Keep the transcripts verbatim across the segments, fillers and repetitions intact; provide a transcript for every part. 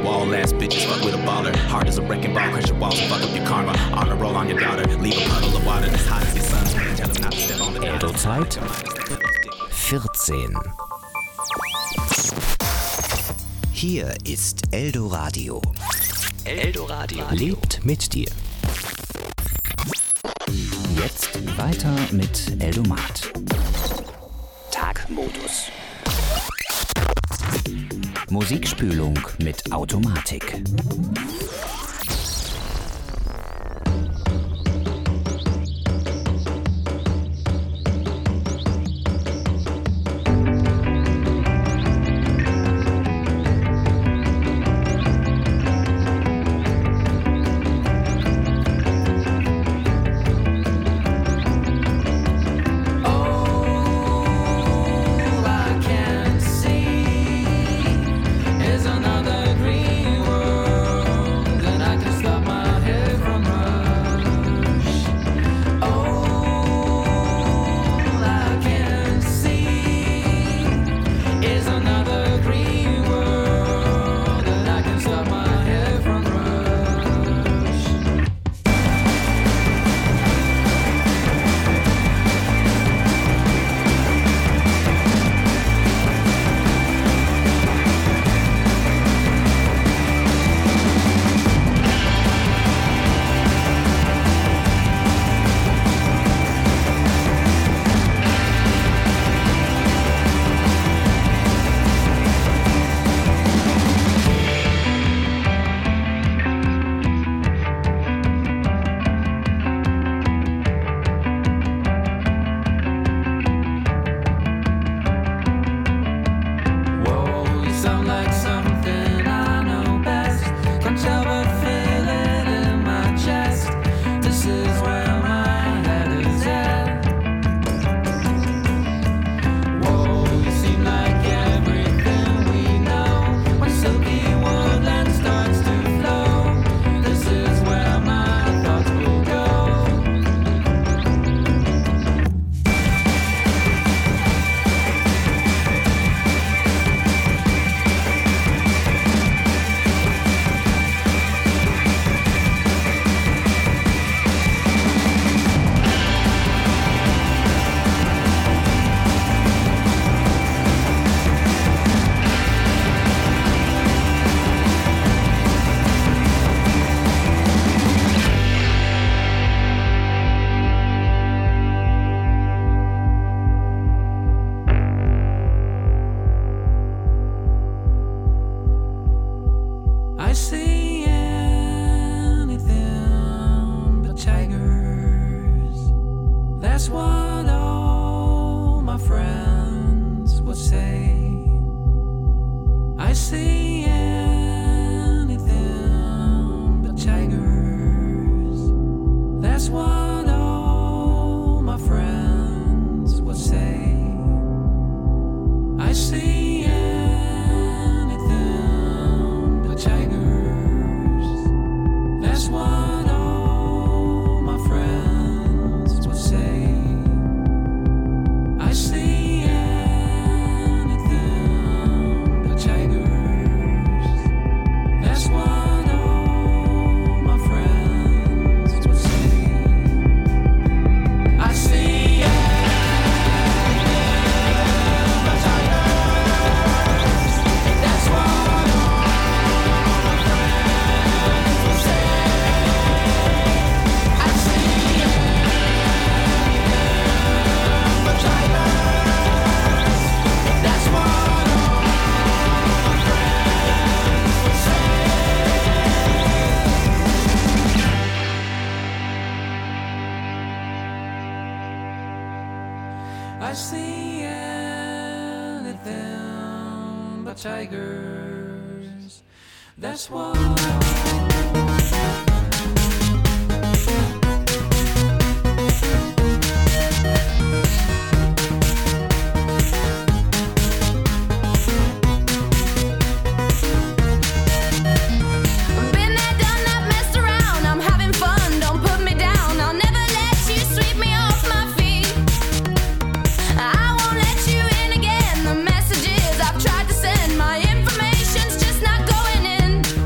wall ass bitches fuck with a baller. Hard as a wrecking ball, crush your walls, fuck up your karma. On the roll on your daughter, leave a puddle of water that's hot as your son. So tell him not to step on the Eldo-Zeit vierzehn. Hier ist Eldoradio. Eldoradio lebt mit dir. Jetzt weiter mit Eldomat. Tagmodus. Musikspülung mit Automatik. Tigers, that's why. Messages I've tried to send, my information's just not going in.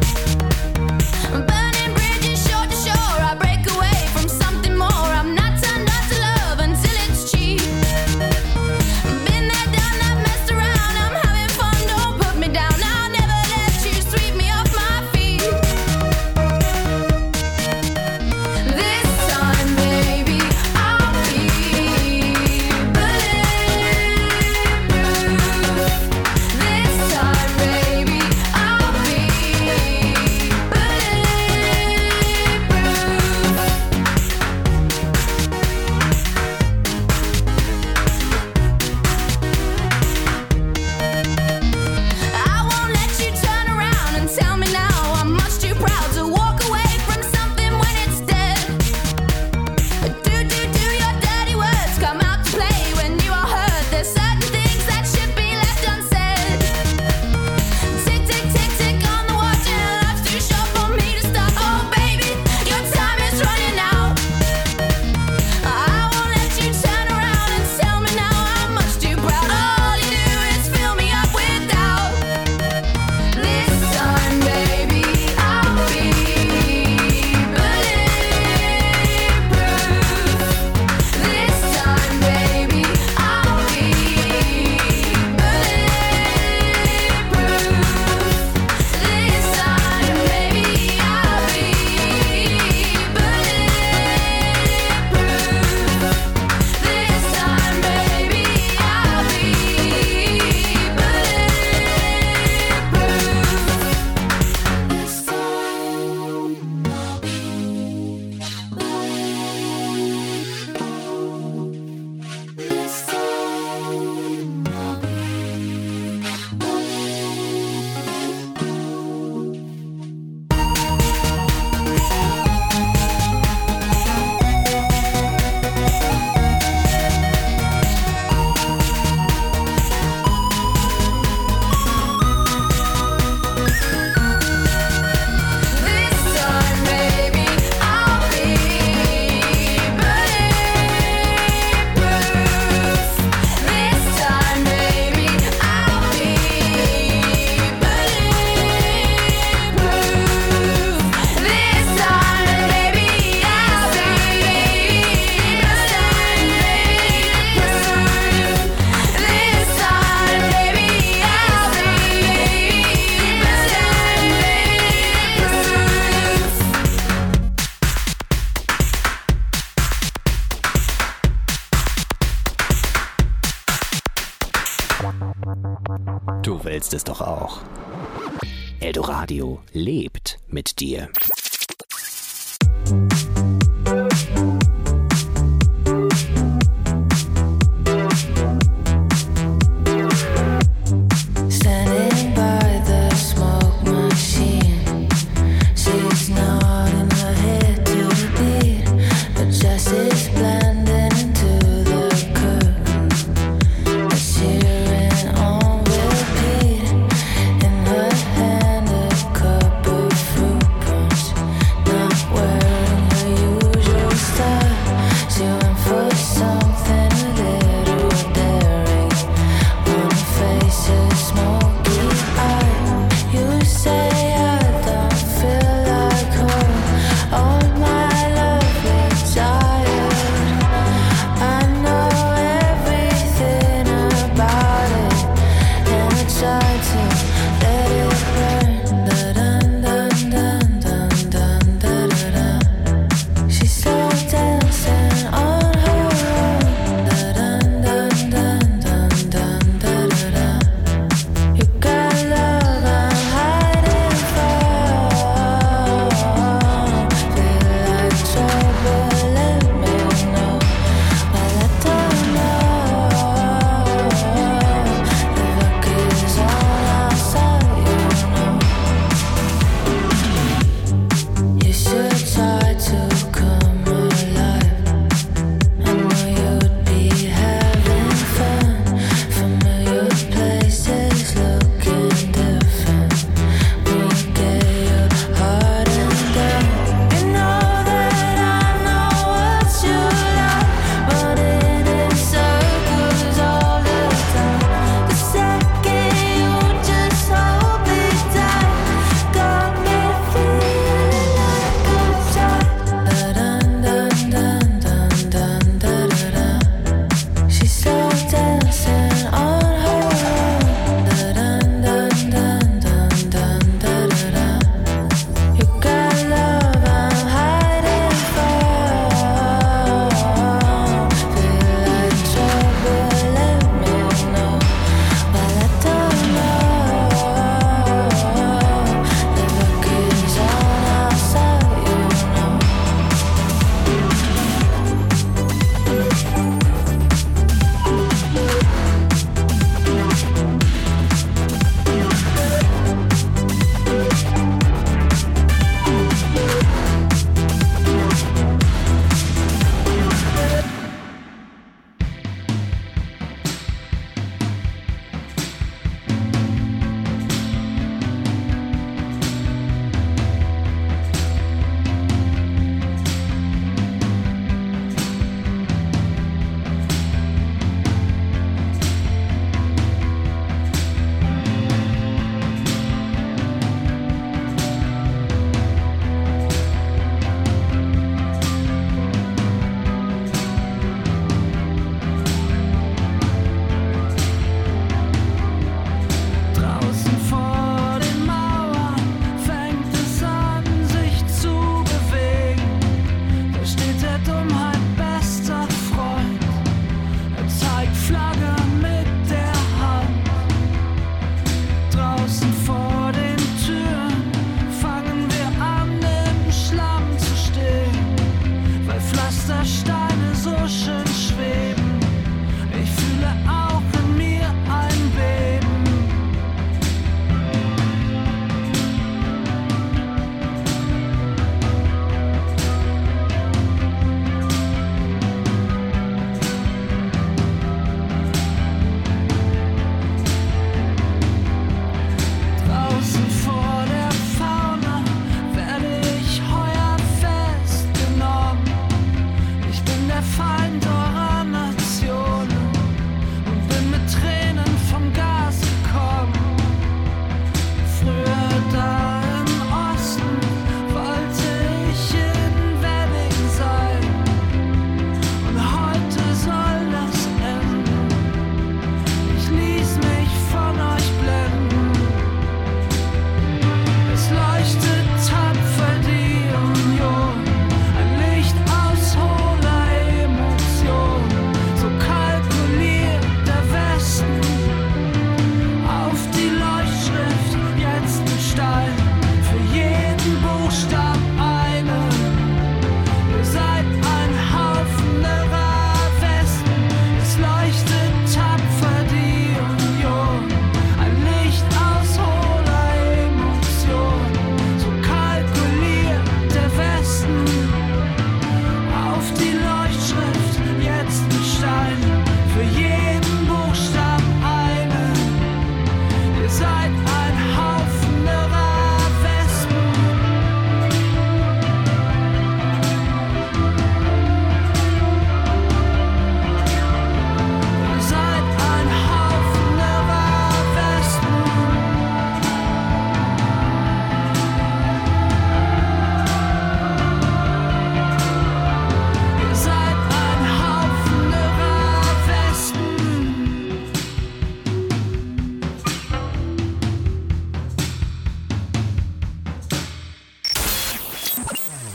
Du willst es doch auch. Eldoradio lebt mit dir. Hand a cup of fruit punch, not wearing her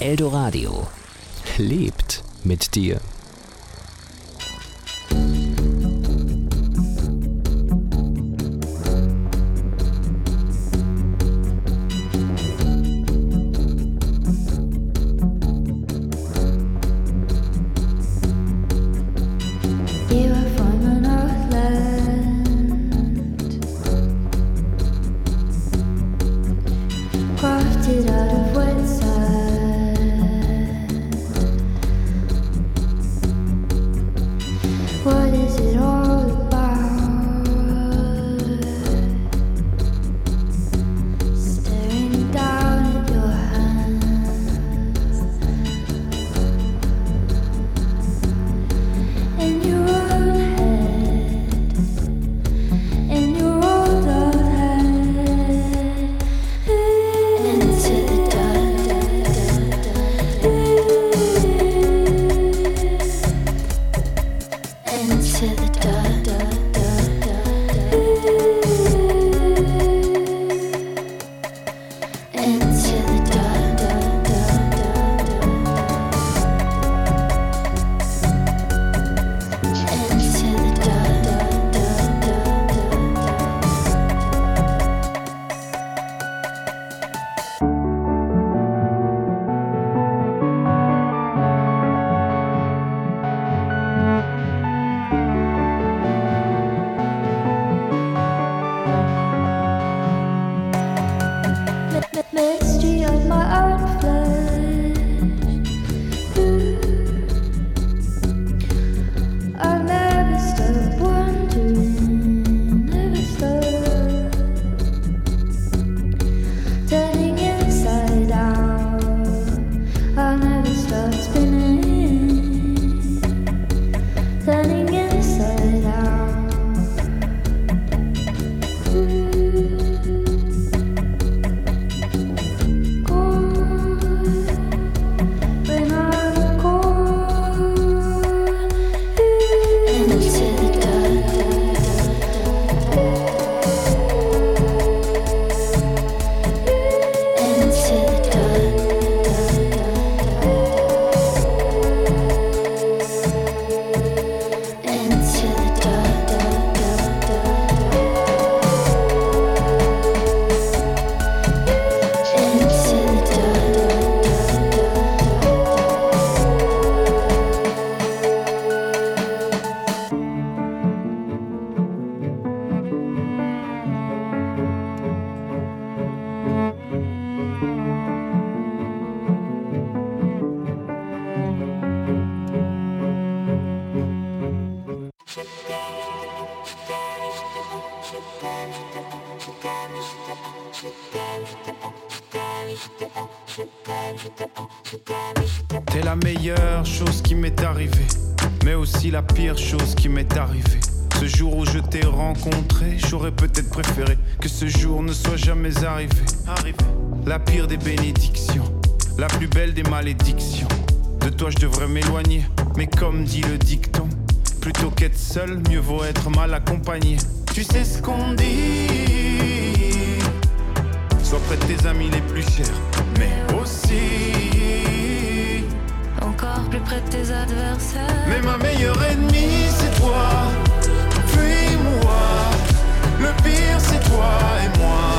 Eldoradio lebt mit dir. T'es la meilleure chose qui m'est arrivée, mais aussi la pire chose qui m'est arrivée. Ce jour où je t'ai rencontré, j'aurais peut-être préféré que ce jour ne soit jamais arrivé. Arrivé. La pire des bénédictions, la plus belle des malédictions. De toi je devrais m'éloigner, mais comme dit le dicton, plutôt qu'être seul, mieux vaut être mal accompagné. Tu sais ce qu'on dit, sois près de tes amis les plus chers, mais aussi encore plus près de tes adversaires. Mais ma meilleure ennemie c'est toi, puis moi. Le pire c'est toi et moi.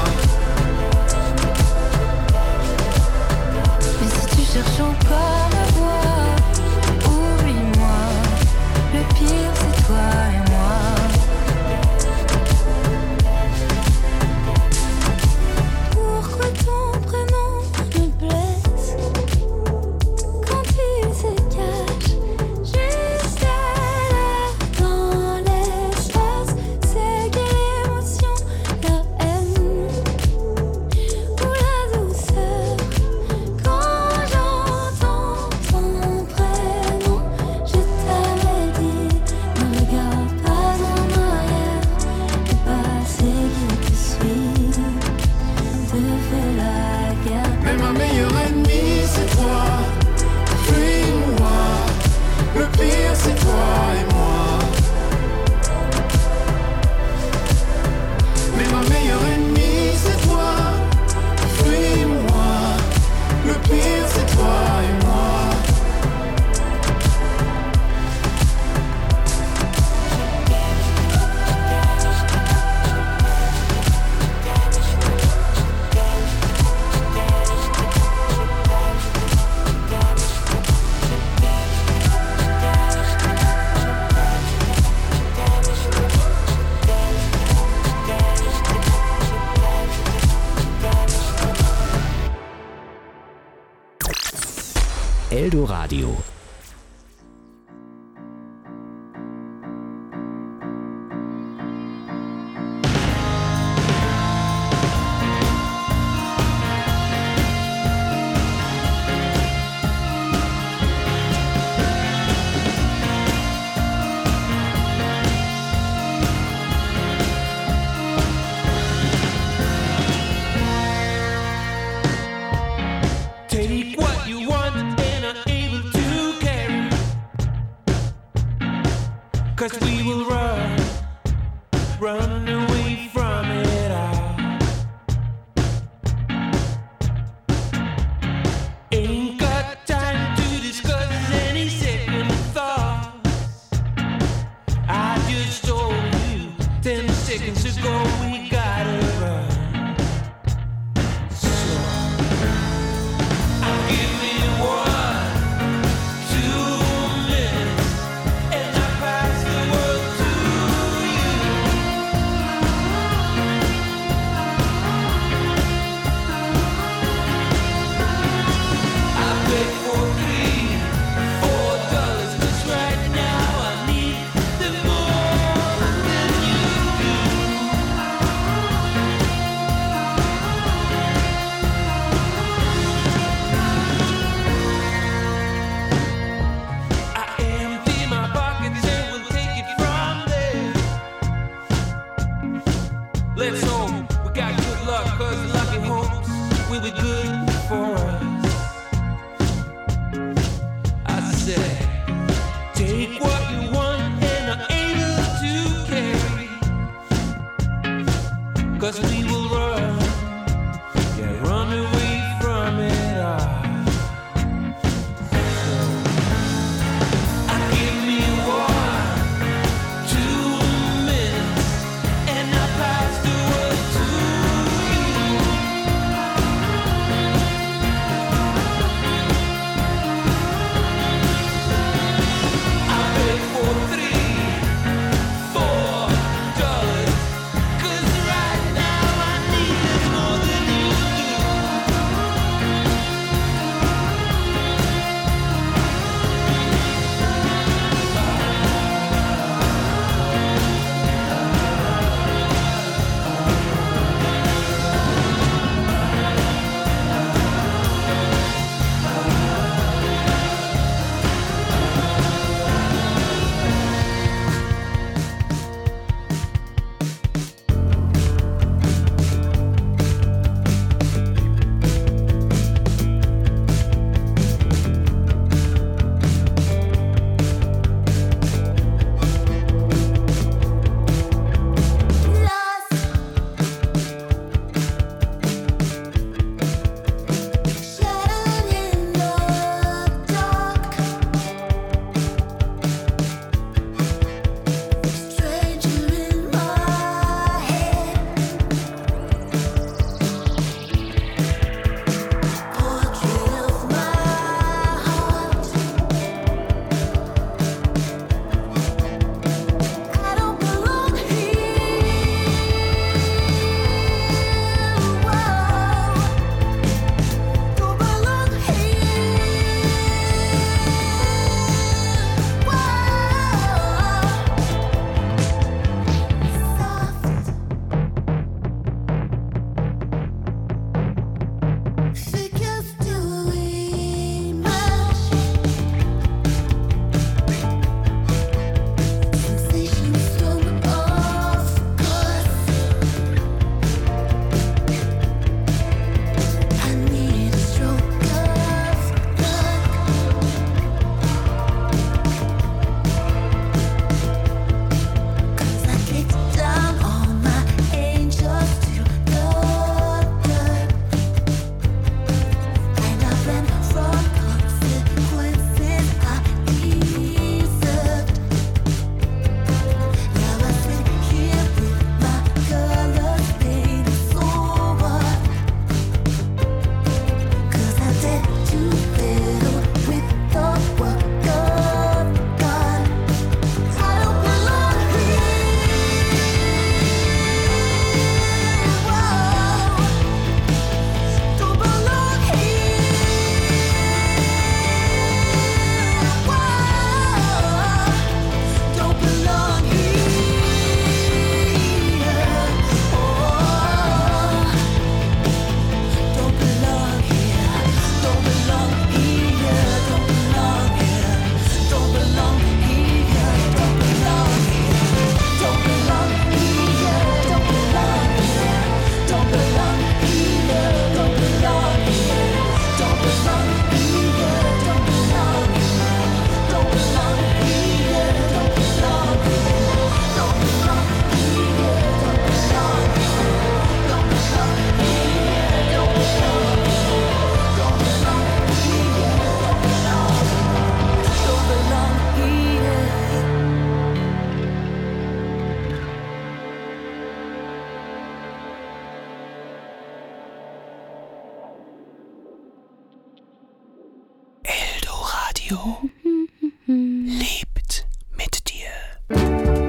Mais si tu cherches encore à voir, oublie-moi. Le pire c'est toi et moi. Pourquoi ton prénom me blesse quand tu se caches juste là dans Eldoradio. Cause we will run, run away from it all. Ain't got time to discuss any second thoughts. I just told you ten seconds ago we gotta run. So, I'll give me one, two minutes, and I pass the world to you. I beg for three, four dollars, 'cause right now I need them more than you do. I empty my pockets and we'll take it from there. Let's hope we got good luck, 'cause lucky hopes will be good for us. I said, take what you want and are able to carry, 'cause we will run, yeah, run away from it all. I give me one, two minutes, and I pass the word to you. I beg for three, four dollars, 'cause right now Eldoradio lebt mit dir.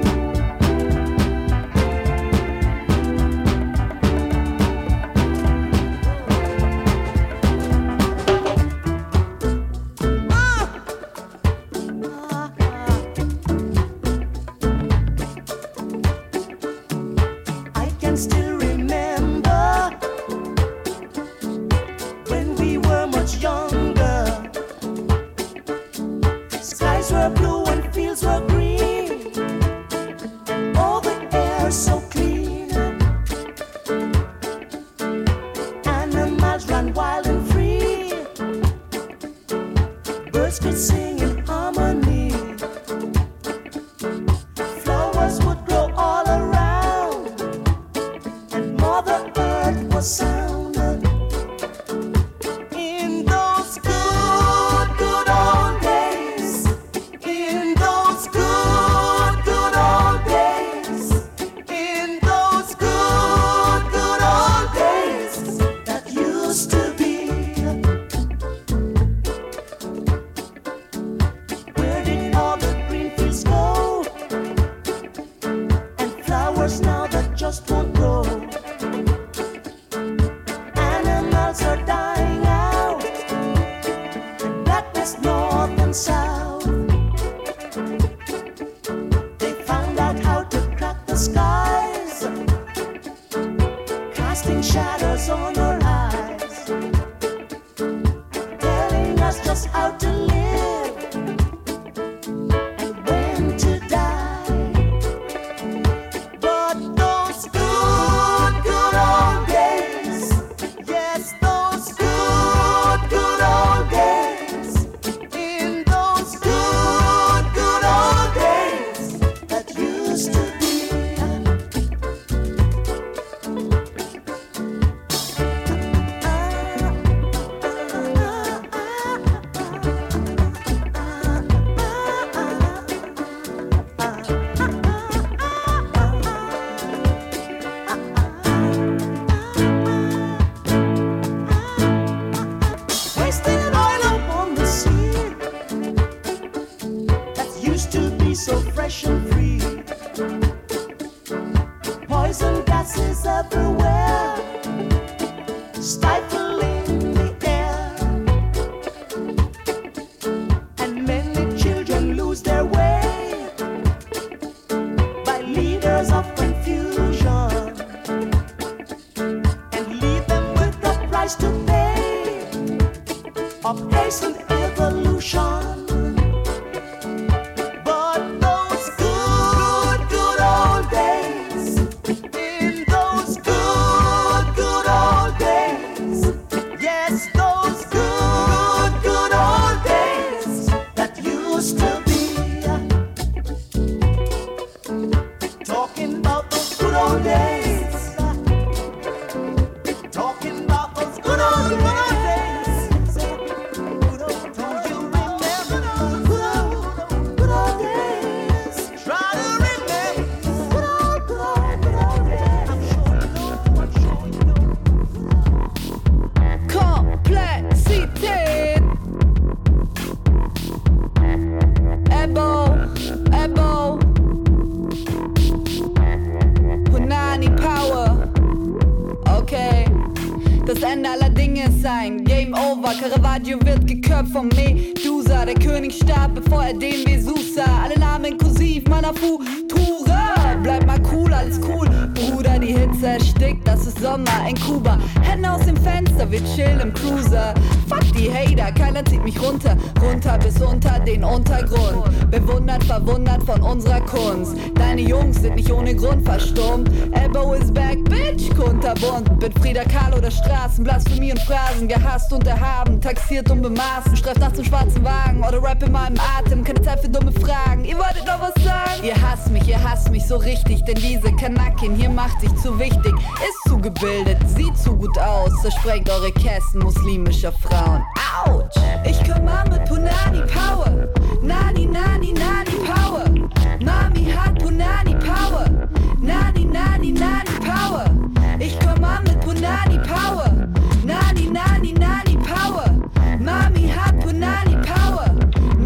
Verwundert von unserer Kunst. Deine Jungs sind nicht ohne Grund verstummt. Elbow is back, bitch, kunterbunt. Bin Frida Kahlo der Straßen, Blasphemie und Phrasen. Gehasst und erhaben, taxiert und bemaßen. Streift nachts im schwarzen Wagen oder Rap in meinem Atem. Keine Zeit für dumme Fragen, ihr wolltet noch was sagen? Ihr hasst mich, ihr hasst mich so richtig. Denn diese Kanakin hier macht sich zu wichtig. Ist zu gebildet, sieht zu gut aus. Zersprengt eure Kästen muslimischer Frauen. Autsch! Ich komm an mit Punani Power. Nani, nani, nani Power. Mami hat Punani Power. Nani, nani, nani Power. Ich komm an mit Punani Power. Nani, nani, nani Power. Mami hat Punani Power.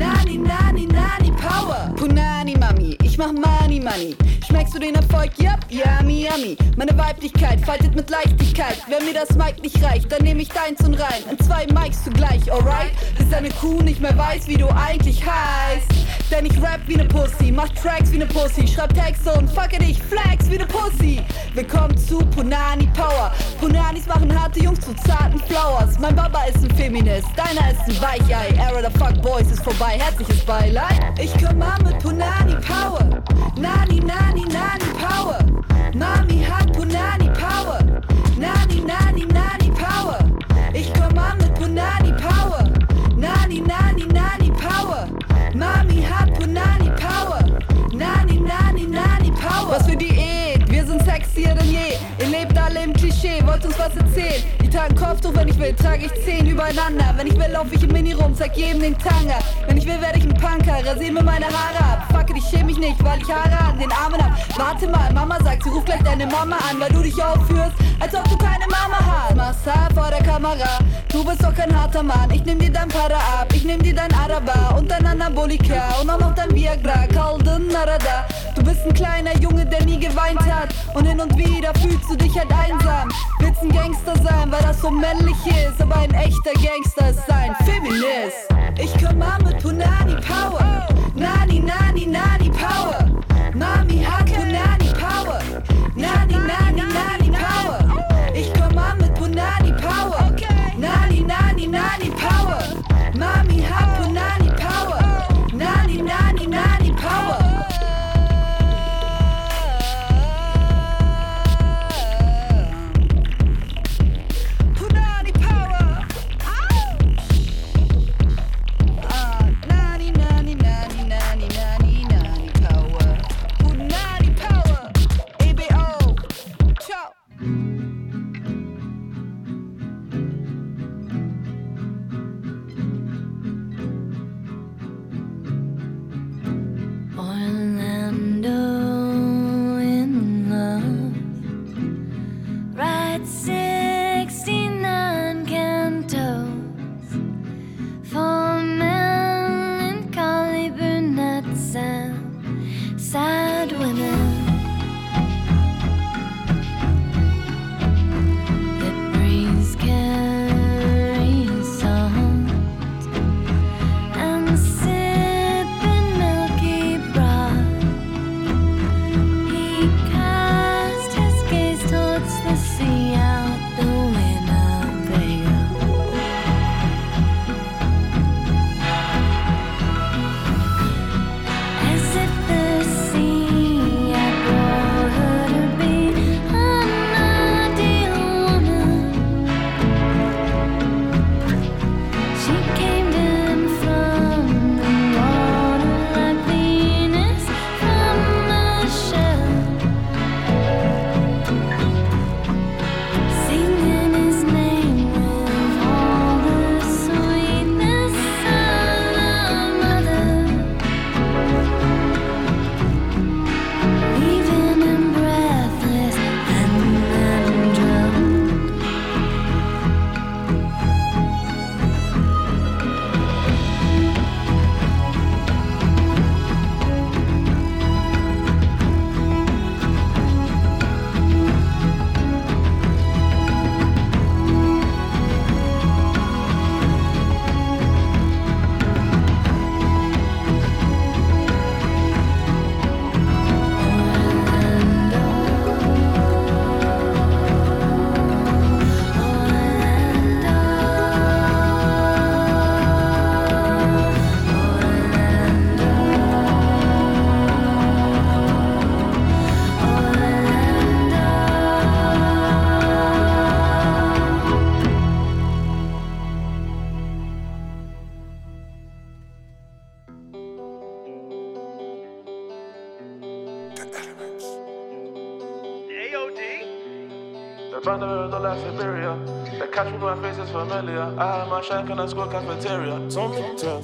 Zeug, yep, yummy, yummy. Meine Weiblichkeit faltet mit Leichtigkeit. Wenn mir das Mic nicht reicht, dann nehm ich deins und rein. In zwei Mics zugleich, alright? Bis deine Crew nicht mehr weiß, wie du eigentlich heißt. Denn ich rap wie ne Pussy, mach Tracks wie ne Pussy, schreib Texte und fucke dich, flex wie ne Pussy. Willkommen zu Punani Power. Punanis machen harte Jungs zu zarten Flowers. Mein Baba ist ein Feminist, deiner ist ein Weichei. Era the Fuck Boys ist vorbei, herzliches Beileid. Ich komm an mit Punani Power. Nani, nani, nani Power. Mami hat Punani Power. Nani, nani, nani Power. Ich komm an mit Punani Power. Nani, nani, nani Power. Mami hat Punani Power. Nani, nani, nani Power. Was für Diät, wir sind sexier denn je. Ihr lebt alle im Klischee, wollt uns was erzählen. Ich trage ein Kopftuch, wenn ich will, trage ich zehn übereinander. Wenn ich will, lauf ich im Mini rum, zeig jedem den Tanga. Wenn ich will, werde ich ein Punker, rasier mir meine Haare ab. Fuck, ich schäme mich nicht, weil ich Haare an den Armen hab. Warte mal, Mama sagt, sie ruft gleich deine Mama an, weil du dich aufführst, als ob du keine Mama hast. Machst vor der Kamera, du bist doch kein harter Mann. Ich nehm dir dein Para ab, ich nehm dir dein Araber und dein Anabolika und auch noch dein Viagra, Kalden Narada. Du bist ein kleiner Junge, der nie geweint hat und hin und wieder fühlst du dich halt einsam. Willst ein Gangster sein, weil das so männlich ist, aber ein echter Gangster ist ein Feminist. Ich komm an mit Punani Power. Nani, nani, nani Power. Mami hat Punani Power. Nani, nani, nani Power. Ich komm an mit Punani Power. Nani, nani, nani Power. Mami hat Punani Power. Nani, nani, nani Power. Banner the last Siberia. They catch me, my face is familiar. I had my shank in the school cafeteria. Told me to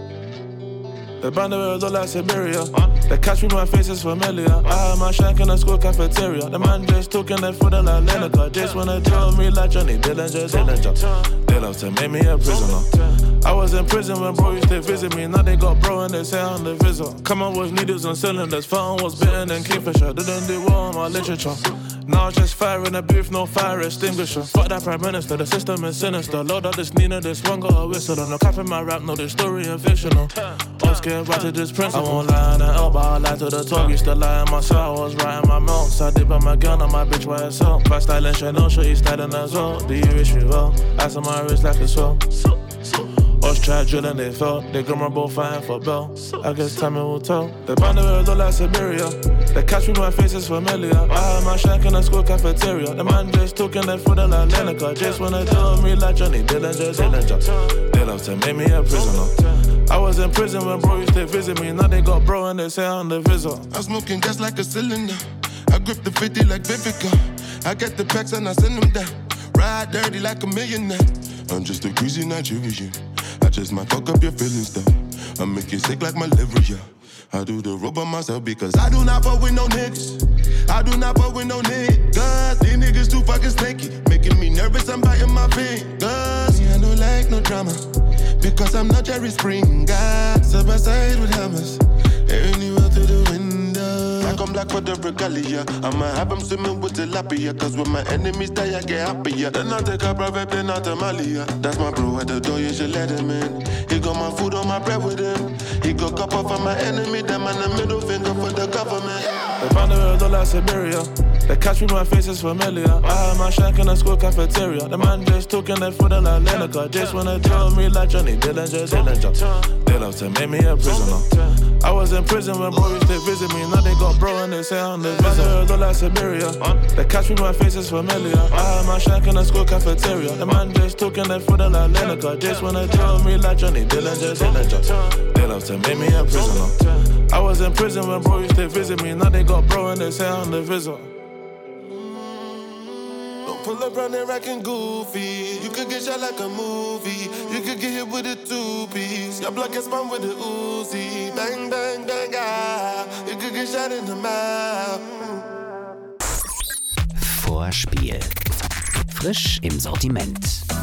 the banner the last Siberia. They catch me, my face is familiar. I had my shank in the school cafeteria. The man just talking that for the la Lineker. Just wanna tell me like Johnny Dillinger, Dillinger. They love to make me a prisoner. I was in prison when bro used to visit me. Now they got bro and they say I'm the visit. Come on with needles and cylinders. Fountain was bitten and Kingfisher. Didn't do well on my literature. Now just fire in the booth, no fire extinguisher. Fuck that prime minister, the system is sinister. Load up this Nina, this one got a whistle. No cap in my rap, no, this story and fictional. I'm scared right to this principle. I won't lie in the L, but I lie to the talk. Used to lie in my cell, I was writing my mouth. So I dip on my gun on my bitch by herself. Fast styling Chanel, sure he's styling as well. Do you wish me well? Ice on my wrist like a swell. Us tried drilling, they fell. They grandma both fighting for Bell. I guess time it will tell. They bound the world like Siberia. They catch me, my face is familiar. I had my shank in the school cafeteria. The man just talking that food like Lenica. Just wanna tell me like Johnny Dillinger, Dillinger. They love to make me a prisoner. I was in prison when bro used to visit me. Now they got bro and they say I'm the visitor. I'm smoking gas like a cylinder. I grip the fifty like Vivica. I get the packs and I send them down. Ride dirty like a millionaire. I'm just a greasy Nigerian. I just might fuck up your feelings though. I make you sick like malaria. I do the rope by myself because I do not fuck with no niggas. I do not fuck with no niggas. These niggas too fucking snaky, making me nervous. I'm biting my fingers. Yeah, I don't like no drama because I'm not Jerry Springer. Side by side with hammers, anywhere to the window. Black on black for the regalia. I'ma have them swimming with tilapia. Cause when my enemies die, I get happier. Then I take a private plane out to Malia. That's my bro at the door, you should let him in. He got my food on my bread with him. He got cup off of my enemy. Them and the middle finger for the government. They found the world like Siberia. They catch me, my face is familiar. I had my shank in the school cafeteria. The man just talking that food like Lenica. Just wanna tell me like Johnny Dillinger, Dillinger. They love to make me a prisoner. I was in prison when bro used to visit me. Now they got bro and they say I'm the visitor. Look like Siberia. They catch me, my face is familiar. I had my shank in the school cafeteria. The man just talking that food like Lenica. Just wanna tell me like Johnny Dillinger, Dillinger. They love to make me a prisoner. I was in prison when bro used to visit me. Now they got bro and they say I'm the visitor. Pull up round there acting goofy. You could get shot like a movie. You could get hit with a two-piece. Your blood gets spun with a Uzi. Bang, bang, bang, ah. You could get shot in the mouth. Vorspiel. Frisch im Sortiment.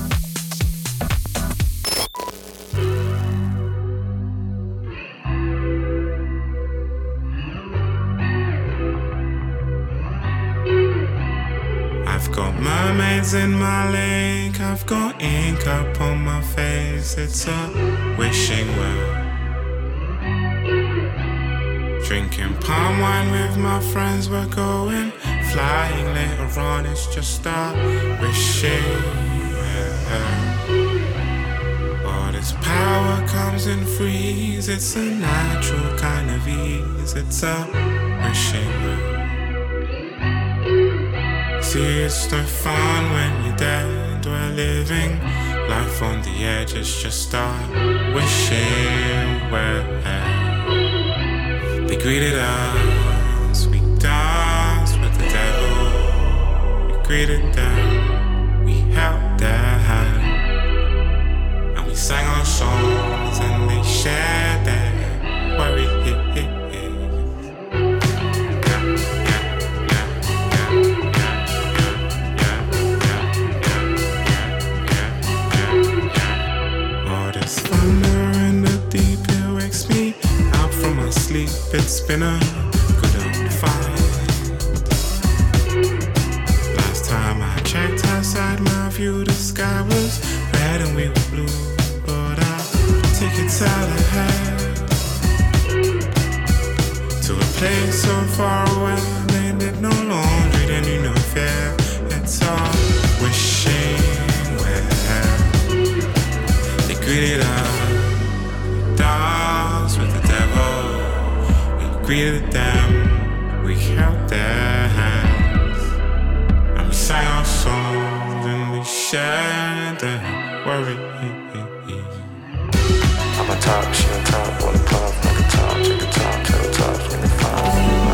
I've got mermaids in my lake, I've got ink up on my face, it's a wishing well. Drinking palm wine with my friends, we're going flying later on, it's just a wishing well. All this power comes in freeze, it's a natural kind of ease, it's a wishing well. See, it's the fun when you're dead. We're living life on the edge. It's just a wishing well. They greeted us. We danced with the devil. We greeted them. We held their hand. And we sang our songs and they shared their worry. Sleep, it's been a good old fight. Last time I checked outside my view, the sky was red and we were blue. But I'll take it out ahead to a place so far away. They did no laundry, they knew no fear. It's all wishing well. They greeted us, dance with the devil. Greeted them, we held their hands, and we sang our songs and we shared their worry. I'm a top, she a top, wanna puff like a top, check a top, tell tops when you find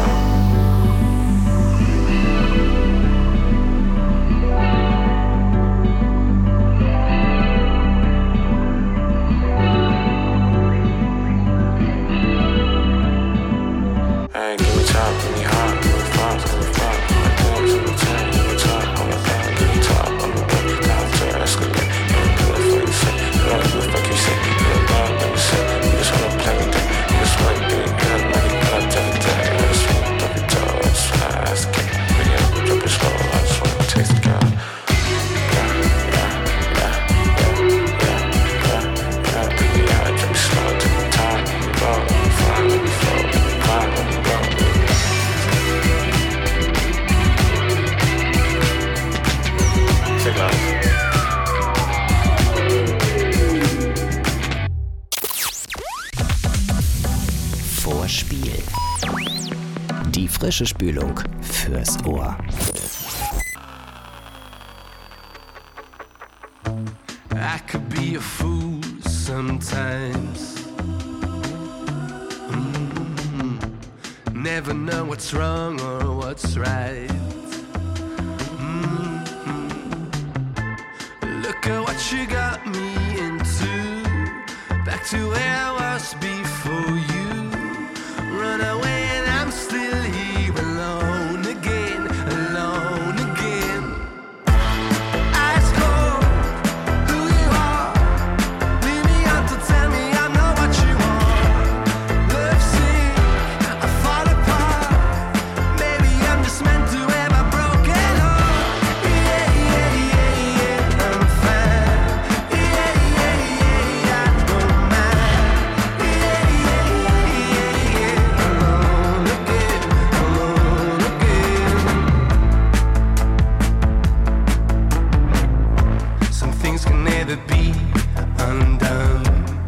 Fuck you say frische Spülung fürs Ohr. I could be a fool sometimes. Mm. Never know what's wrong or what's right. Mm. Look at what you got me into. Back to where I was before you. Run away and I'm still here alone again, alone again. Ice cold. Be undone.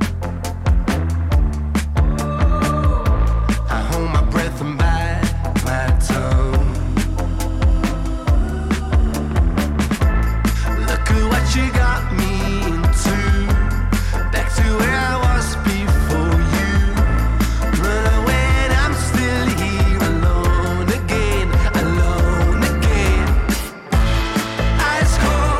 I hold my breath and bite my tongue. Look at what you got me into. Back to where I was before you. Run away and I'm still here alone again, alone again. Ice cold.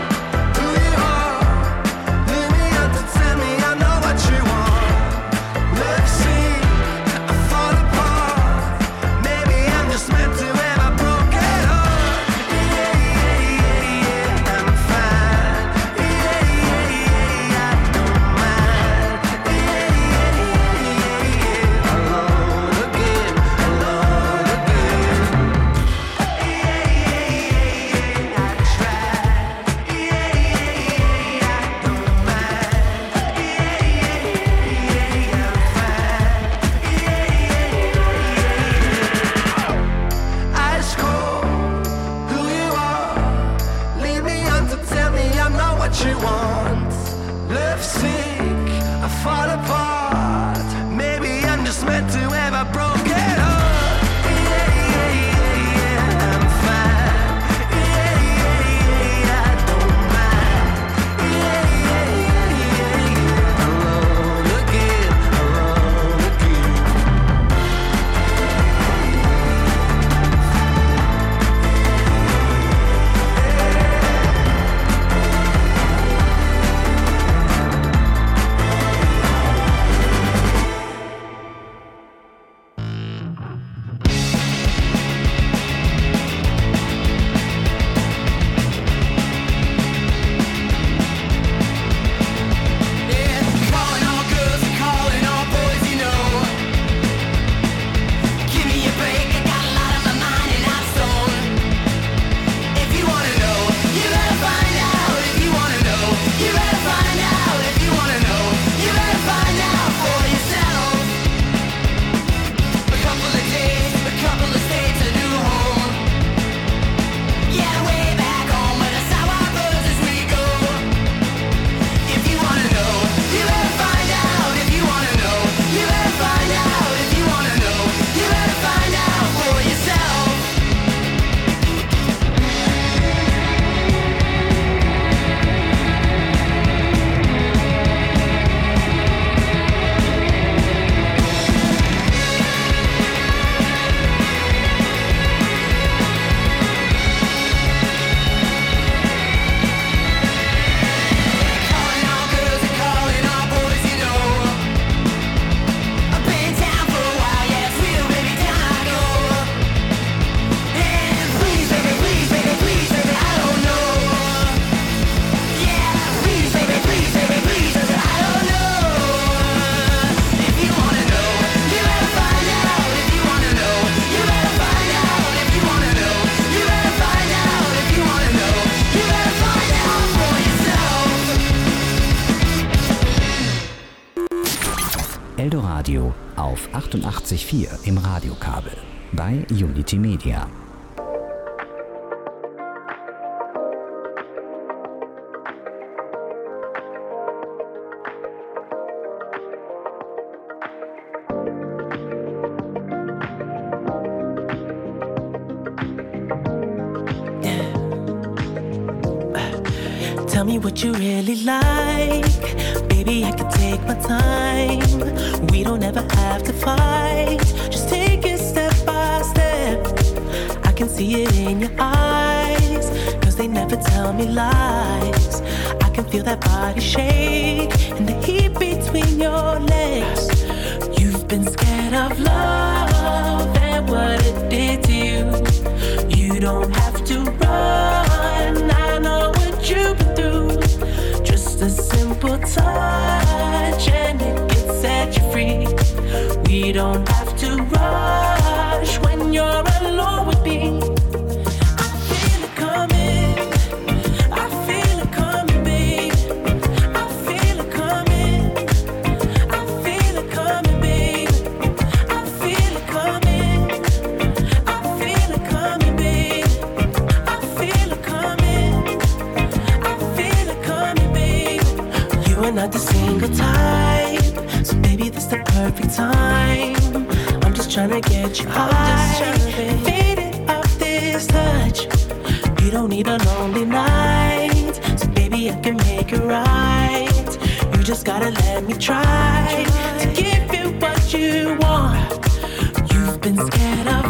Eldoradio auf achtundachtzig Komma vier im Radiokabel bei Unity Media. Tell me what you really like. Baby, I can take my time. We don't ever have to fight. Just take it step by step. I can see it in your eyes, cause they never tell me lies. I can feel that body shake and the heat between your legs. You've been scared of love and what it did to you. You don't have to run, I know what you've been through. Just a simple touch and it can set you free. We don't have to rush when you're alone with me. I feel it coming, I feel it coming, babe. I feel it coming, I feel it coming, babe. I feel it coming, I feel it coming, babe. I feel it coming, I feel it coming, babe. You are not the single type, so baby, this the perfect time. I'm just tryna get you high, faded off this touch. You don't need a lonely night, so baby, I can make it right. You just gotta let me try to give you what you want. You've been scared of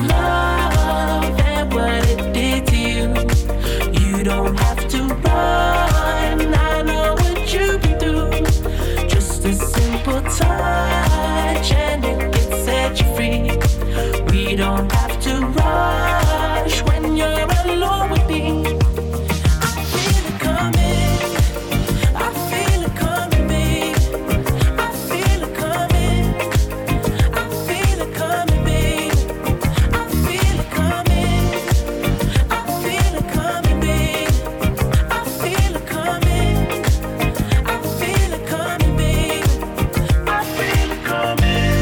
love and what it did to you. You don't have to run, I know what you've been through. Just a simple touch and it can set you free. We don't have to rush when you're alone with me. I feel it coming, I feel it coming, babe. I feel it coming, I feel it coming, babe. I feel it coming, I feel it coming, babe. I feel it coming, I feel it coming, babe. I feel it coming,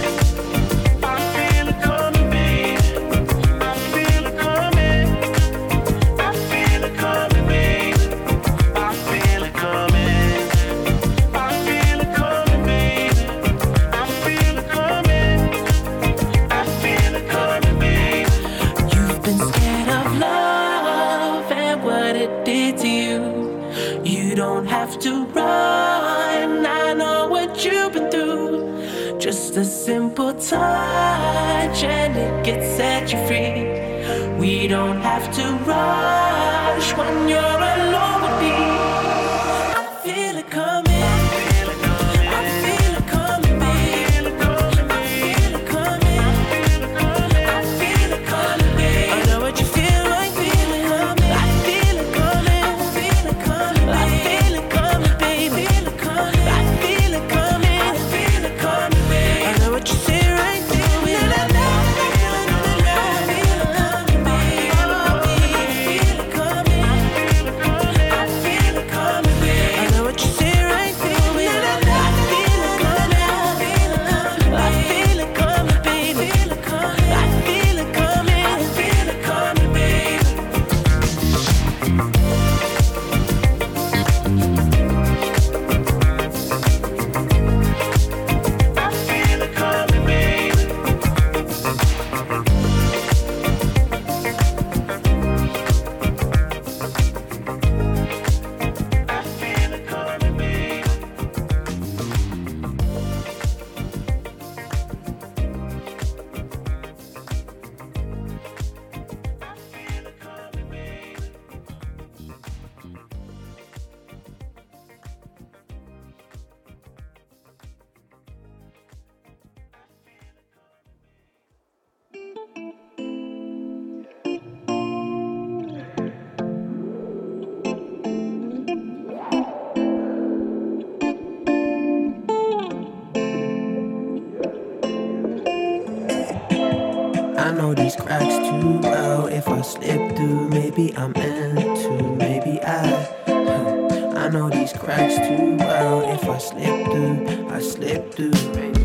I feel it coming, babe. I feel it coming, I feel it coming, babe. I feel it coming, I feel it coming, babe. I feel it coming, I feel it coming, babe. You've been scared of love and what it did to you. You don't have to run, I know what you've been through. Just a simple touch and it can set you free. We don't have to rush when you're alone with me. I feel it coming, I feel it coming, I feel it coming, babe. I feel it coming, I feel it coming, babe. I know what you feel like, feel it coming. I feel it coming, I feel it coming, I feel it coming, baby. I feel it coming, I feel it coming, babe. I know what you say right there. know these cracks too well. If I slip through, maybe I'm into, maybe I I know these cracks too well. If I slip through, I slip through.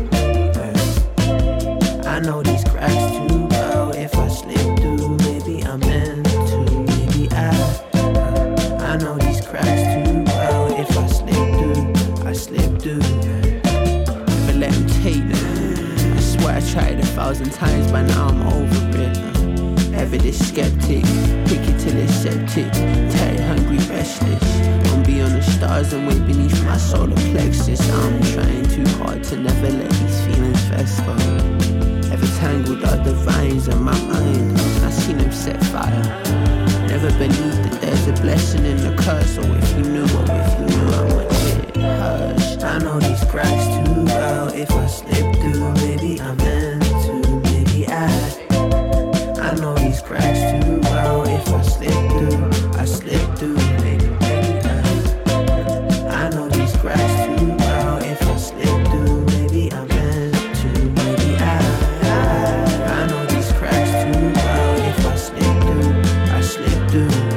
I know these cracks too well. If I slip through, maybe I'm into, maybe I I know these cracks too well. If I slip through, I slip through. Never let them take me. I swear I tried a thousand times, but now I'm over it. Ever this skeptic, pick it till it's septic. Tired, hungry, restless. Don't be on the buzzing way beneath my solar plexus. I'm trying too hard to never let these feelings fester. Ever tangled up the vines in my mind, I seen them set fire. Never believed that there's a blessing in the curse. Or if you knew, or if you knew how much it hurts. I know these cracks too well. If I slip through, maybe I'm meant to. Maybe I I know these cracks too well. If I slip through, I slip through. Maybe, maybe I I know these cracks too well. If I slip through, maybe I'm meant to. Maybe I I, I know these cracks too well. If I slip through, I slip through.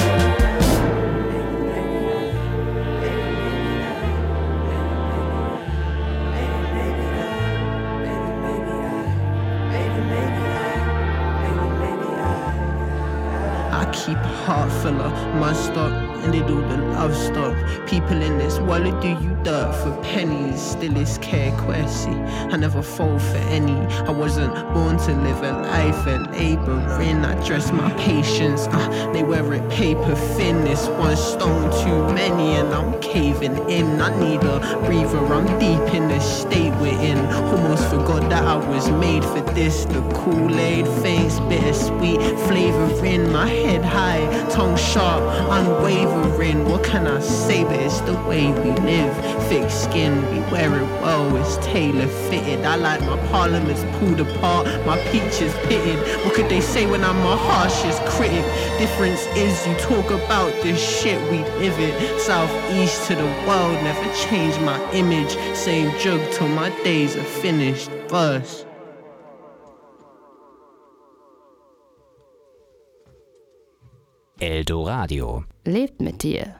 Keep a heart full of mud stock, and they do the love stuff. People in this world do you dirt for pennies. Still it's care quessy. I never fall for any. I wasn't born to live a life of laboring. I dress my patience. Uh, they wear it paper thin. This one stone too many, and I'm caving in. I need a breather. I'm deep in the state we're in. Almost forgot that I was made for this. The Kool-Aid face, bittersweet flavor in my head. High, tongue sharp, unwavering. What can I say? But it's the way we live. Thick skin, we wear it well. It's tailor fitted. I like my parliaments pulled apart, my peaches pitted. What could they say when I'm my harshest critic? Difference is you talk about this shit, we live it. Southeast to the world, never change my image. Same jug till my days are finished. Verse. Eldoradio. Lebt mit dir.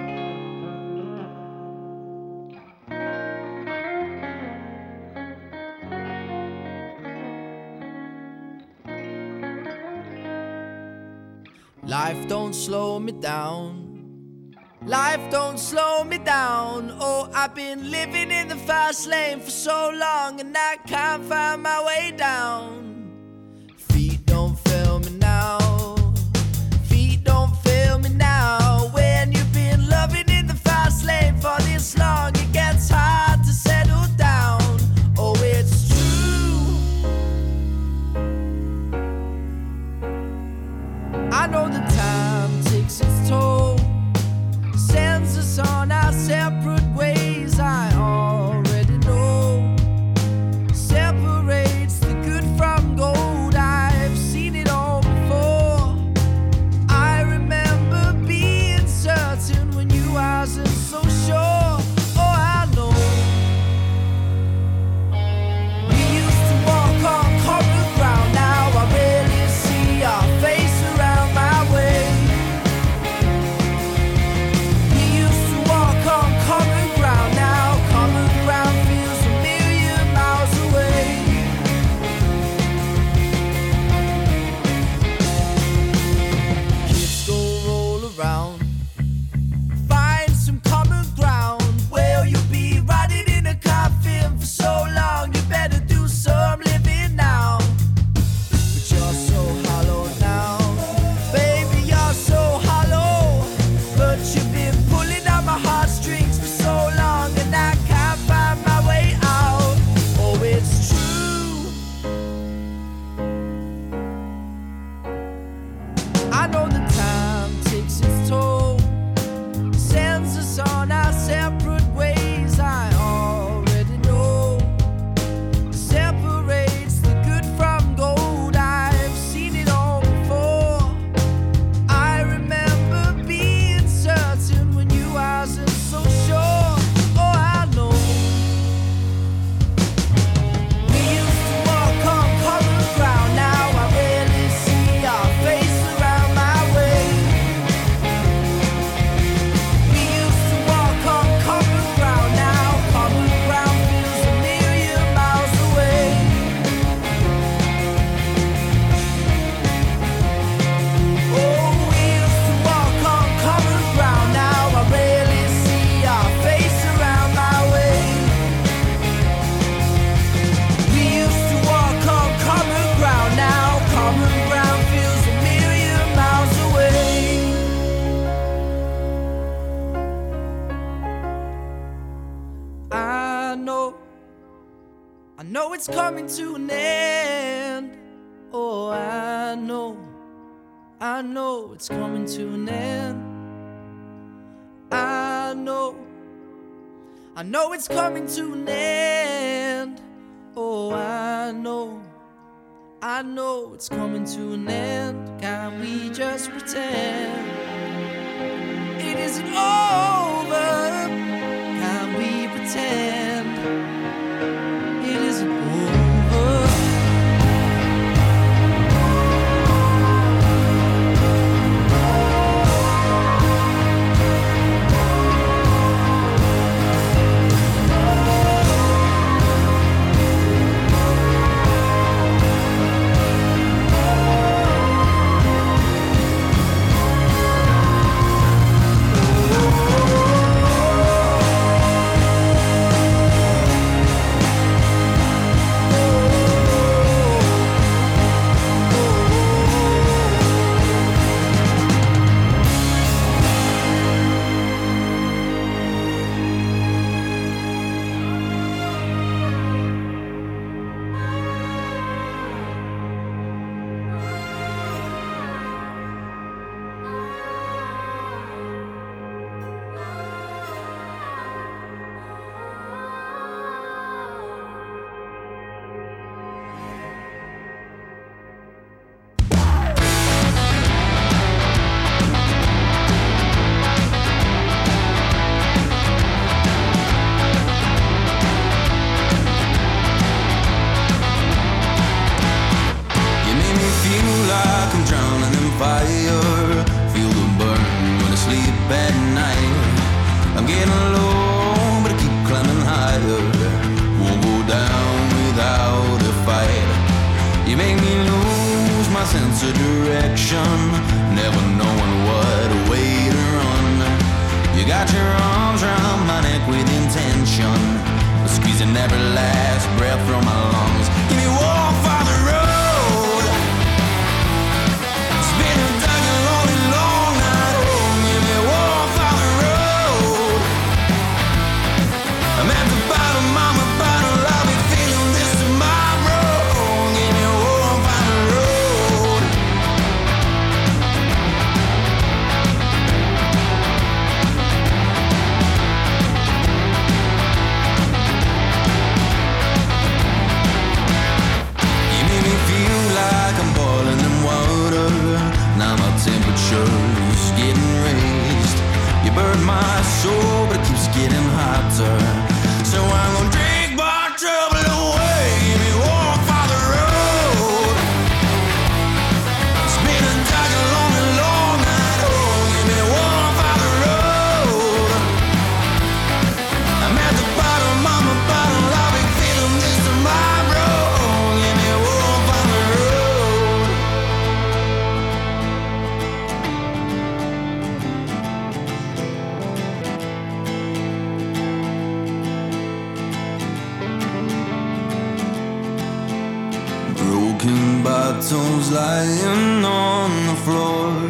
Life don't slow me down. Life don't slow me down. Oh, I've been living in the fast lane for so long, and I can't find my way down. Feet don't fail me now. Don't fail me now. When you've been loving in the fast lane for this long, it gets hard to settle down. Oh, it's true. I know the time takes its toll, sends us on our separate ways. I already know separates the good from it's coming to an end. Oh, I know, I know it's coming to an end. I know, I know it's coming to an end. Oh, I know, I know it's coming to an end. Can we just pretend it isn't over? Can we pretend it isn't over? Broken bottles lying on the floor.